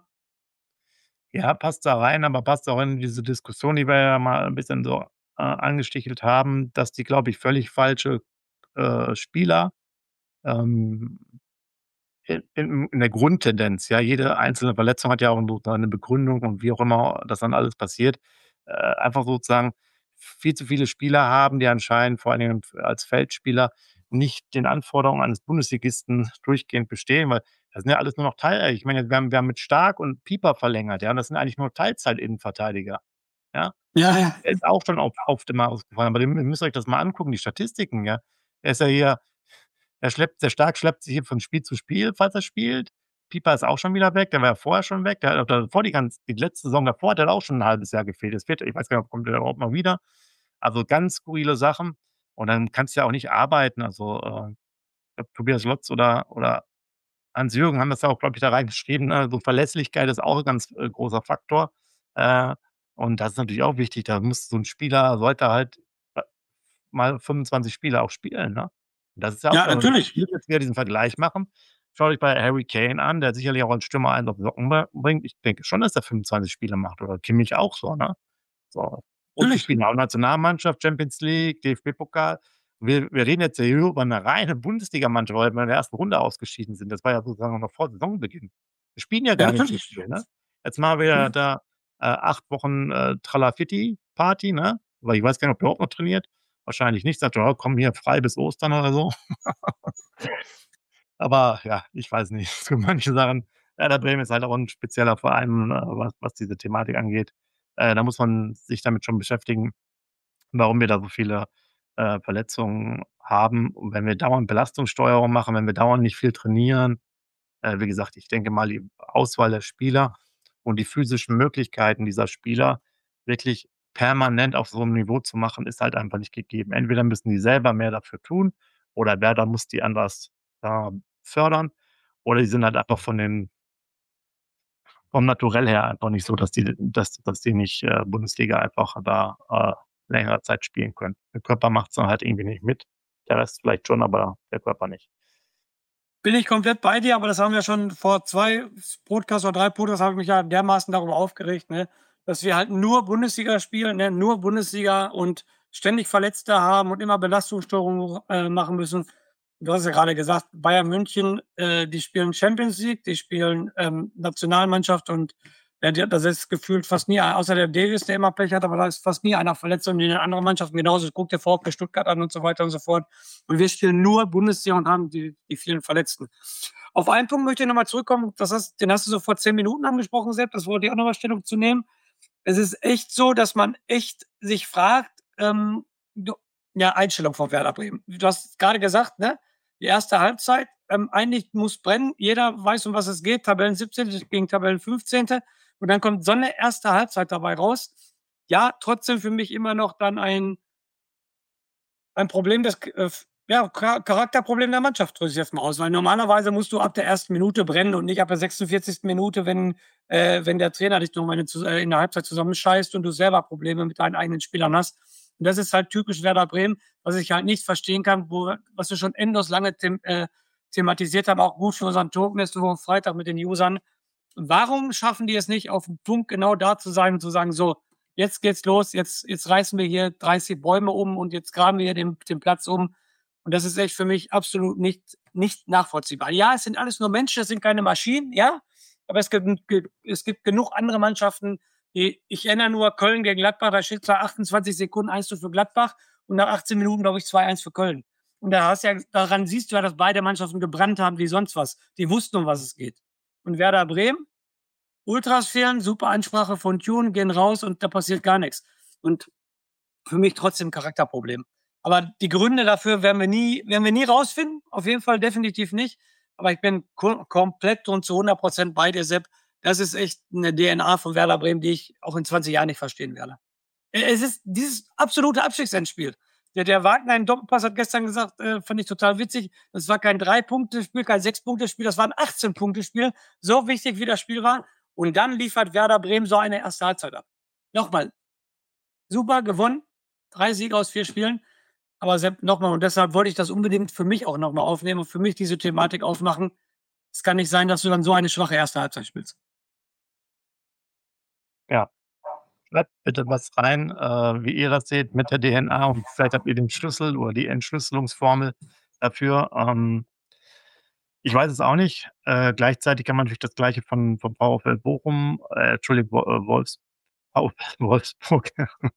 Ja, passt da rein, aber passt auch in diese Diskussion, die wir ja mal 'n bisschen so, äh, angestichelt haben, dass die, glaube ich, völlig falsche, äh, Spieler, ähm, in in in der Grundtendenz, ja, jede einzelne Verletzung hat ja auch so seine Begründung und wie auch immer das dann alles passiert. Äh, einfach sozusagen viel zu viele Spieler haben, die anscheinend vor allen Dingen als Feldspieler nicht den Anforderungen eines Bundesligisten durchgehend bestehen, weil das sind ja alles nur noch Teil ich meine, wir haben wir haben mit Stark und Pieper verlängert, ja, und das sind eigentlich nur Teilzeit-Innenverteidiger, ja? Ja, ja. Er ist auch schon auf oft immer ausgefallen, aber ihr ihr müsst euch das mal angucken, die Statistiken, ja? Er ist ja hier er schleppt der Stark schleppt sich hier von Spiel zu Spiel, falls er spielt. Pieper ist auch schon wieder weg, der war ja vorher schon weg. Der hat auch davor die ganz die letzte Saison davor hat er auch schon 'n halbes Jahr gefehlt. Das wird ich weiß gar nicht, kommt der überhaupt noch wieder? Also, ganz skurrile Sachen und dann kannst du ja auch nicht arbeiten, also, äh glaube, Tobias Lotz oder, oder Hans-Jürgen haben das ja auch, glaube ich, da reingeschrieben. Ne? So Verlässlichkeit ist auch ein ganz äh, großer Faktor. Äh, und das ist natürlich auch wichtig. Da muss so ein Spieler, sollte halt äh, mal fünfundzwanzig Spiele auch spielen. Ne? Und das ist ja auch, Ja, also ich natürlich. will jetzt wieder diesen Vergleich machen. Schaut euch bei Harry Kane an, der sicherlich auch als Stürmer einen auf Socken be- bringt. Ich denke schon, dass er fünfundzwanzig Spiele macht. Oder Kimmich auch so. Ne? So. Und die Natürlich. spielen auch Nationalmannschaft, Champions League, D F B-Pokal. Wir, wir reden jetzt hier über eine reine Bundesligamannschaft, weil wir in der ersten Runde ausgeschieden sind. Das war ja sozusagen noch vor Saisonbeginn. Wir spielen ja Ja, gar nicht so natürlich. viel. Ne? Jetzt machen wir ja da äh, acht Wochen äh, Tralafitti-Party, ne? Weil ich weiß gar nicht, ob der überhaupt noch trainiert. Wahrscheinlich nicht. Sagt, oh, komm hier frei bis Ostern oder so. Aber ja, ich weiß nicht. Für manche Sachen, Werder Bremen ist halt auch ein spezieller Verein, äh, was, was diese Thematik angeht. Äh, da muss man sich damit schon beschäftigen, warum wir da so viele äh, Verletzungen haben. Und wenn wir dauernd Belastungssteuerung machen, wenn wir dauernd nicht viel trainieren, äh, wie gesagt, ich denke mal, die Auswahl der Spieler und die physischen Möglichkeiten dieser Spieler wirklich permanent auf so einem Niveau zu machen, ist halt einfach nicht gegeben. Entweder müssen die selber mehr dafür tun oder Werder muss die anders äh, fördern oder die sind halt einfach von den vom Naturell her einfach nicht so, dass die, dass, dass die nicht äh, Bundesliga einfach da äh, längere Zeit spielen können. Der Körper macht es dann halt irgendwie nicht mit. Der Rest vielleicht schon, aber der Körper nicht. Bin ich komplett bei dir, aber das haben wir schon vor zwei Podcasts oder drei Podcasts, habe ich mich ja dermaßen darüber aufgeregt, ne, dass wir halt nur Bundesliga spielen, ne, nur Bundesliga und ständig Verletzte haben und immer Belastungssteuerung äh, machen müssen. Du hast ja gerade gesagt, Bayern München, äh, die spielen Champions League, die spielen ähm, Nationalmannschaft und ja, die- das ist gefühlt fast nie, außer der Davis, der immer Pech hat, aber da ist fast nie einer verletzt und in den anderen Mannschaften genauso. Guck dir VfB Stuttgart an und so weiter und so fort. Und wir spielen nur Bundesliga und haben die, die vielen Verletzten. Auf einen Punkt möchte ich nochmal zurückkommen, das hast, den hast du so vor zehn Minuten angesprochen, Sepp, das wollte ich auch nochmal Stellung zu nehmen. Es ist echt so, dass man echt sich fragt, ähm, du, ja, Einstellung von Werder Bremen. Du hast gerade gesagt, ne? Die erste Halbzeit, ähm, eigentlich muss brennen. Jeder weiß, um was es geht. Tabellen siebzehnte gegen Tabellen fünfzehnte Und dann kommt so eine erste Halbzeit dabei raus. Ja, trotzdem für mich immer noch dann ein, ein Problem des, äh, ja, Charakterproblem der Mannschaft, drücke ich jetzt mal aus. Weil normalerweise musst du ab der ersten Minute brennen und nicht ab der sechsundvierzigsten Minute, wenn, äh, wenn der Trainer dich nochmal in, äh, in der Halbzeit zusammenscheißt und du selber Probleme mit deinen eigenen Spielern hast. Und das ist halt typisch Werder Bremen, was ich halt nicht verstehen kann, wo, was wir schon endlos lange them, äh, thematisiert haben, auch gut für unseren Token nächste Woche Freitag mit den Usern. Warum schaffen die es nicht, auf dem Punkt genau da zu sein und zu sagen, so, jetzt geht's los, jetzt, jetzt reißen wir hier dreißig Bäume um und jetzt graben wir hier den, den Platz um. Und das ist echt für mich absolut nicht, nicht nachvollziehbar. Ja, es sind alles nur Menschen, es sind keine Maschinen, ja, aber es gibt, es gibt genug andere Mannschaften, die, ich erinnere nur Köln gegen Gladbach, da steht zwar achtundzwanzig Sekunden eins zu für Gladbach und nach achtzehn Minuten, glaube ich, zwei eins für Köln. Und da hast ja, daran siehst du ja, dass beide Mannschaften gebrannt haben wie sonst was. Die wussten, um was es geht. Und Werder Bremen, Ultras fehlen, super Ansprache von Tune, gehen raus und da passiert gar nichts. Und für mich trotzdem ein Charakterproblem. Aber die Gründe dafür werden wir nie, werden wir nie rausfinden. Auf jeden Fall definitiv nicht. Aber ich bin ko- komplett und zu hundert Prozent bei dir, Sepp. Das ist echt eine D N A von Werder Bremen, die ich auch in zwanzig Jahren nicht verstehen werde. Es ist dieses absolute Abstiegsendspiel. Der, der Wagner im Doppelpass hat gestern gesagt, äh, fand ich total witzig. Das war kein Drei-Punkte-Spiel, kein Sechs-Punkte-Spiel, das war ein achtzehn-Punkte-Spiel. So wichtig, wie das Spiel war. Und dann liefert Werder Bremen so eine erste Halbzeit ab. Nochmal, super gewonnen. Drei Siege aus vier Spielen. Aber Sepp, nochmal, und deshalb wollte ich das unbedingt für mich auch nochmal aufnehmen und für mich diese Thematik aufmachen. Es kann nicht sein, dass du dann so eine schwache erste Halbzeit spielst. Ja, schreibt bitte was rein, äh, wie ihr das seht mit der D N A und vielleicht habt ihr den Schlüssel oder die Entschlüsselungsformel dafür. Ähm, ich weiß es auch nicht. Äh, gleichzeitig kann man natürlich das Gleiche von, von VfL Bochum, äh, Entschuldigung, Wo- äh, Wolfs, VfL Wolfsburg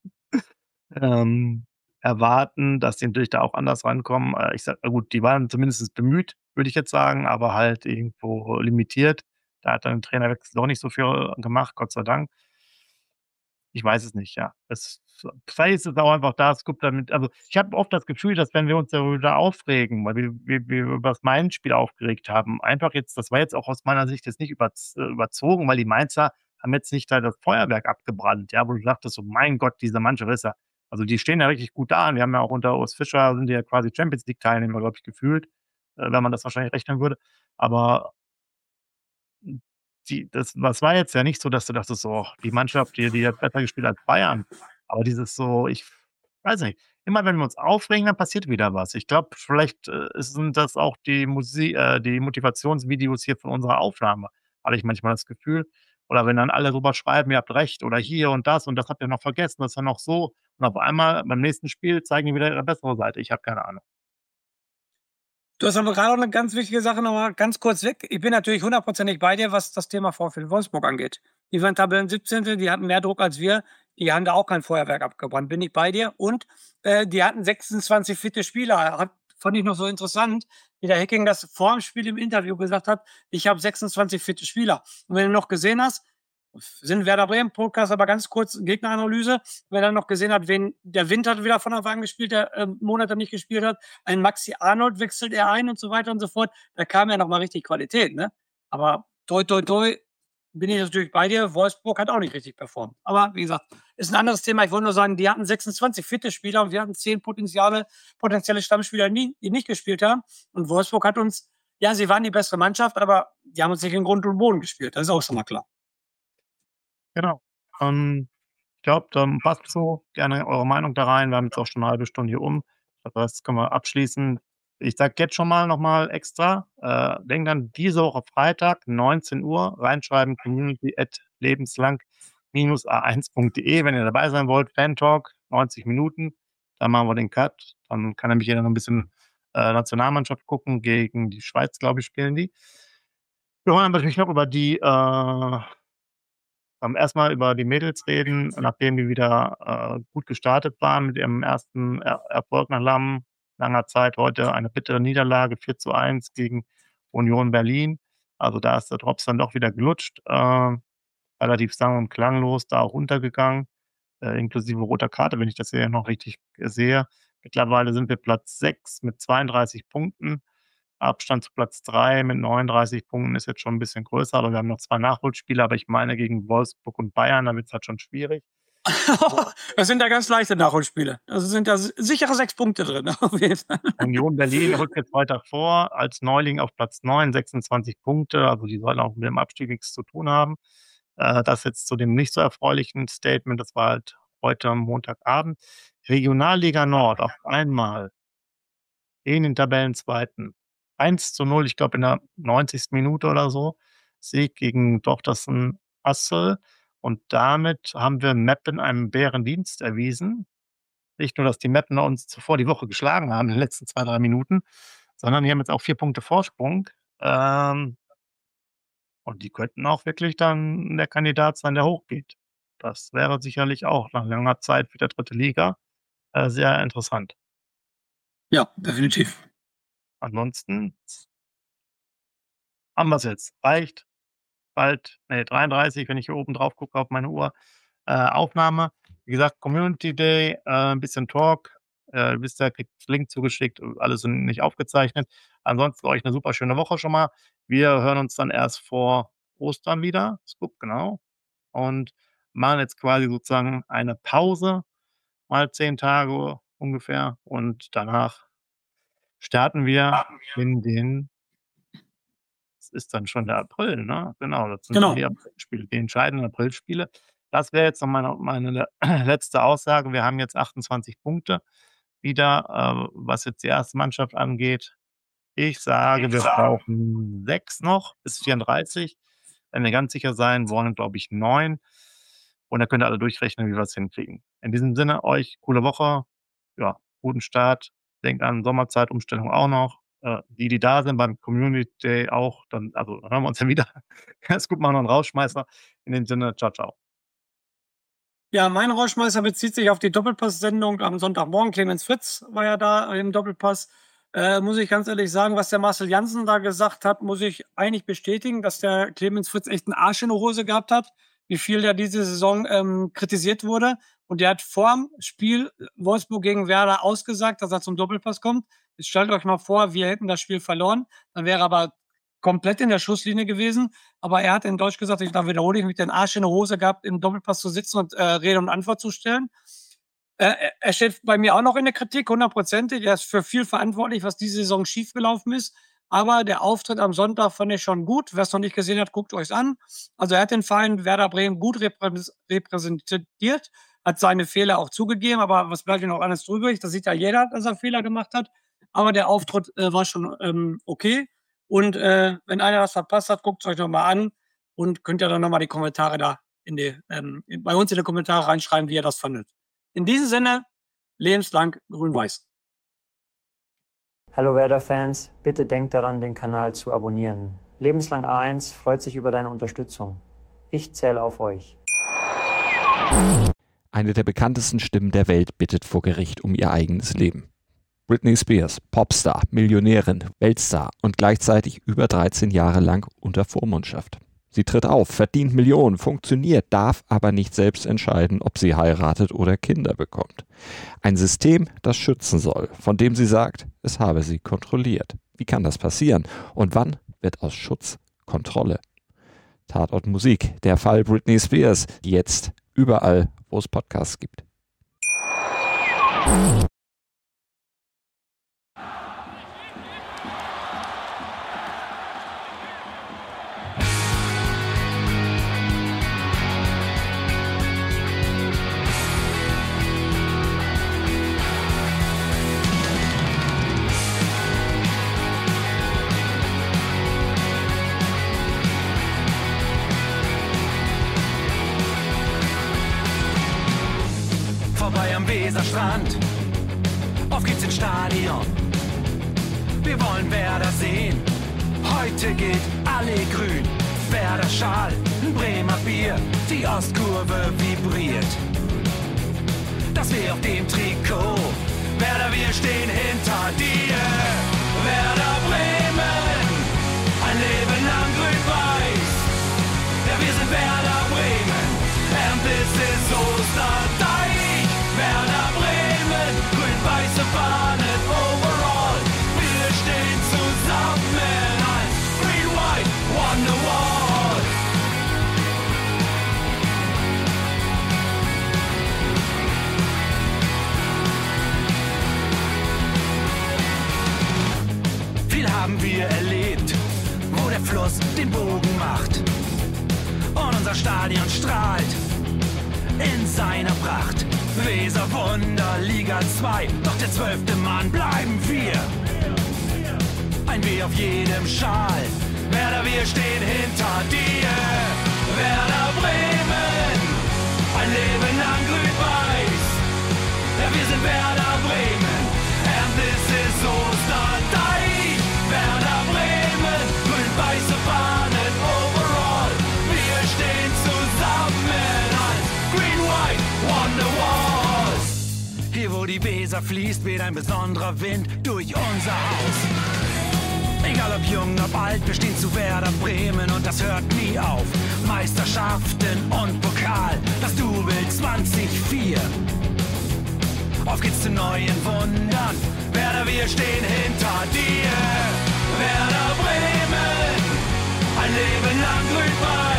ähm, erwarten, dass die natürlich da auch anders rankommen. Äh, ich sag, na gut, die waren zumindest bemüht, würde ich jetzt sagen, aber halt irgendwo limitiert. Da hat dann der Trainerwechsel doch nicht so viel gemacht, Gott sei Dank. Ich weiß es nicht, ja. Es, vielleicht ist es auch einfach da, es gibt damit, also ich habe oft das Gefühl, dass wenn wir uns darüber aufregen, weil wir, wir, wir über das Mainz-Spiel aufgeregt haben, einfach jetzt, das war jetzt auch aus meiner Sicht jetzt nicht über, überzogen, weil die Mainzer haben jetzt nicht da das Feuerwerk abgebrannt, ja, wo du dachtest, so mein Gott, diese Mannschaft ist ja, also die stehen ja richtig gut da und wir haben ja auch unter Urs Fischer, sind die ja quasi Champions League-Teilnehmer, glaube ich, gefühlt. äh, wenn man das wahrscheinlich rechnen würde. Aber die, das, das war jetzt ja nicht so, dass du dachtest, so, oh, die Mannschaft, die, die hat besser gespielt als Bayern. Aber dieses so, ich weiß nicht, immer wenn wir uns aufregen, dann passiert wieder was. Ich glaube, vielleicht äh, sind das auch die Musik, äh, die Motivationsvideos hier von unserer Aufnahme. Habe ich manchmal das Gefühl. Oder wenn dann alle drüber schreiben, ihr habt recht, oder hier und das und das habt ihr noch vergessen, das ist ja noch so. Und auf einmal beim nächsten Spiel zeigen die wieder ihre bessere Seite. Ich habe keine Ahnung. Du hast aber gerade auch eine ganz wichtige Sache noch mal ganz kurz weg. Ich bin natürlich hundertprozentig bei dir, was das Thema VfL Wolfsburg angeht. Die waren Tabellen siebzehnte, die hatten mehr Druck als wir. Die haben da auch kein Feuerwerk abgebrannt, bin ich bei dir. Und äh, die hatten sechsundzwanzig fitte Spieler. Hat, fand ich noch so interessant, wie der Hacking das vor dem Spiel im Interview gesagt hat, ich habe sechsundzwanzig fitte Spieler. Und wenn du noch gesehen hast, sind Werder Bremen Podcast, aber ganz kurz Gegneranalyse, wenn er noch gesehen hat, wen der Winter wieder von Anfang an gespielt, der äh, Monate nicht gespielt hat, ein Maxi Arnold wechselt er ein und so weiter und so fort, da kam ja noch mal richtig Qualität, ne? Aber toi toi toi bin ich natürlich bei dir, Wolfsburg hat auch nicht richtig performt. Aber wie gesagt, ist ein anderes Thema. Ich wollte nur sagen, die hatten sechsundzwanzig fitte Spieler und wir hatten zehn potenzielle, potenzielle Stammspieler, die nicht gespielt haben. Und Wolfsburg hat uns, ja, sie waren die bessere Mannschaft, aber die haben uns nicht in Grund und Boden gespielt. Das ist auch schon mal klar. Genau. Ähm, ich glaube, dann passt so. Gerne eure Meinung da rein. Wir haben jetzt auch schon eine halbe Stunde hier um. Das heißt, das können wir abschließen. Ich sage jetzt schon mal nochmal extra. Äh, denk dann diese Woche Freitag, neunzehn Uhr, reinschreiben, community at lebenslang a eins punkt de, wenn ihr dabei sein wollt. Fan-Talk, neunzig Minuten. Dann machen wir den Cut. Dann kann nämlich jeder noch ein bisschen äh, Nationalmannschaft gucken. Gegen die Schweiz, glaube ich, spielen die. Wir wollen natürlich noch über die äh, ähm, erstmal über die Mädels reden, nachdem die wieder äh, gut gestartet waren mit ihrem ersten er Erfolg nach lang, langer Zeit. Heute eine bittere Niederlage, vier zu eins gegen Union Berlin. Also da ist der Drops dann doch wieder gelutscht. Äh, relativ sang- und klanglos da auch untergegangen, äh, inklusive roter Karte, wenn ich das hier noch richtig äh, sehe. Mittlerweile sind wir Platz sechs mit zweiunddreißig Punkten. Abstand zu Platz drei mit neununddreißig Punkten ist jetzt schon ein bisschen größer, aber wir haben noch zwei Nachholspiele. Aber ich meine, gegen Wolfsburg und Bayern, da wird es halt schon schwierig. Das sind ja ganz leichte Nachholspiele. Also sind da sichere sechs Punkte drin. Auf jeden Fall. Union Berlin rückt jetzt weiter vor, als Neuling auf Platz neun, sechsundzwanzig Punkte. Also die sollen auch mit dem Abstieg nichts zu tun haben. Äh, das jetzt zu dem nicht so erfreulichen Statement, das war halt heute am Montagabend. Regionalliga Nord auf einmal in den Tabellenzweiten. eins zu null, ich glaube in der neunzigsten Minute oder so. Sieg gegen Dochtersen Assel. Und damit haben wir Meppen einen Bärendienst erwiesen. Nicht nur, dass die Meppener uns zuvor die Woche geschlagen haben in den letzten zwei, drei Minuten, sondern die haben jetzt auch vier Punkte Vorsprung. Ähm, und die könnten auch wirklich dann der Kandidat sein, der hochgeht. Das wäre sicherlich auch nach langer Zeit für die dritte Liga äh, sehr interessant. Ja, definitiv. Ansonsten haben wir es jetzt. Reicht. Bald, nee, dreiunddreißig, wenn ich hier oben drauf gucke auf meine Uhr. Äh, Aufnahme. Wie gesagt, Community Day, äh, ein bisschen Talk. Äh, ihr wisst ja, kriegt das Link zugeschickt, alles sind nicht aufgezeichnet. Ansonsten euch eine super schöne Woche schon mal. Wir hören uns dann erst vor Ostern wieder. Scoop, genau. Und machen jetzt quasi sozusagen eine Pause, mal zehn Tage ungefähr. Und danach starten wir in den, das ist dann schon der April, ne? Genau, das sind Genau. dann die Aprilspiele, die entscheidenden Aprilspiele. Das wäre jetzt noch meine, meine letzte Aussage. Wir haben jetzt achtundzwanzig Punkte wieder, äh, was jetzt die erste Mannschaft angeht. Ich sage, wir brauchen sechs noch bis vierunddreißig. Wenn wir ganz sicher sein wollen, glaube ich, neun. Und da könnt ihr alle durchrechnen, wie wir es hinkriegen. In diesem Sinne, euch coole Woche. Ja, guten Start. Denkt an Sommerzeitumstellung auch noch. Äh, die, die da sind beim Community Day auch, dann, also hören wir uns dann wieder. Es gut, machen noch einen Rausschmeißer. In dem Sinne, ciao, ciao. Ja, mein Rauschmeißer bezieht sich auf die Doppelpass-Sendung am Sonntagmorgen. Clemens Fritz war ja da im Doppelpass. Äh, muss ich ganz ehrlich sagen, was der Marcel Janssen da gesagt hat, muss ich eigentlich bestätigen, dass der Clemens Fritz echt einen Arsch in der Hose gehabt hat, wie viel der diese Saison ähm, kritisiert wurde. Und der hat vorm Spiel Wolfsburg gegen Werder ausgesagt, dass er zum Doppelpass kommt. Jetzt stellt euch mal vor, wir hätten das Spiel verloren. Dann wäre aber komplett in der Schusslinie gewesen. Aber er hat in Deutsch gesagt, ich da wiederhole ich mich, den Arsch in der Hose gehabt, im Doppelpass zu sitzen und äh, Rede und Antwort zu stellen. Äh, er steht bei mir auch noch in der Kritik, hundertprozentig. Er ist für viel verantwortlich, was diese Saison schiefgelaufen ist. Aber der Auftritt am Sonntag fand ich schon gut. Wer es noch nicht gesehen hat, guckt euch's an. Also er hat den Verein Werder Bremen gut reprä- repräsentiert, hat seine Fehler auch zugegeben, aber was bleibt ihm noch alles drüber? Das sieht ja jeder, dass er Fehler gemacht hat. Aber der Auftritt äh, war schon ähm, okay. Und äh, wenn einer das verpasst hat, guckt es euch nochmal an und könnt ihr dann nochmal die Kommentare da in die, ähm, bei uns in die Kommentare reinschreiben, wie ihr das fandet. In diesem Sinne, lebenslang grün-weiß. Hallo Werder-Fans, bitte denkt daran, den Kanal zu abonnieren. Lebenslang A eins freut sich über deine Unterstützung. Ich zähle auf euch. Eine der bekanntesten Stimmen der Welt bittet vor Gericht um ihr eigenes Leben. Britney Spears, Popstar, Millionärin, Weltstar und gleichzeitig über dreizehn Jahre lang unter Vormundschaft. Sie tritt auf, verdient Millionen, funktioniert, darf aber nicht selbst entscheiden, ob sie heiratet oder Kinder bekommt. Ein System, das schützen soll, von dem sie sagt, es habe sie kontrolliert. Wie kann das passieren? Und wann wird aus Schutz Kontrolle? Tatort Musik, der Fall Britney Spears, jetzt überall, wo es Podcasts gibt. Vorbei am Weserstrand, auf geht's ins Stadion. Wir wollen Werder sehen, heute geht alle grün. Werder Schal, ein Bremer Bier, die Ostkurve vibriert. Das weh auf dem Trikot, Werder, wir stehen hinter dir. Werder Bremen, ein Leben lang grün-weiß. Ja, wir sind Werder Bremen, and this is Osterdeich. Werder Bremen, grün-weiße Fahnen overall. Wir stehen zusammen als Green White Wonderwall. Viel haben wir erlebt, wo der Fluss den Bogen macht. Und unser Stadion strahlt in seiner Pracht. Weser Wunder, Liga zwei, doch der zwölfte Mann bleiben wir. Ein W auf jedem Schal, Werder, wir stehen hinter dir. Werder Bremen, ein Leben lang grün-weiß. Ja, wir sind Werder Bremen, and this is Osterdeich. Werder Bremen, grün-weiße Fahnen overall. Wir stehen zusammen als Green White Wonderwall. Hier wo die Weser fließt, weht ein besonderer Wind durch unser Haus. Egal ob jung, ob alt, wir stehen zu Werder Bremen und das hört nie auf. Meisterschaften und Pokal, das Double zwanzig vier. Auf geht's zu neuen Wundern, Werder, wir stehen hinter dir. Werder Bremen, ein Leben lang grün-weiß.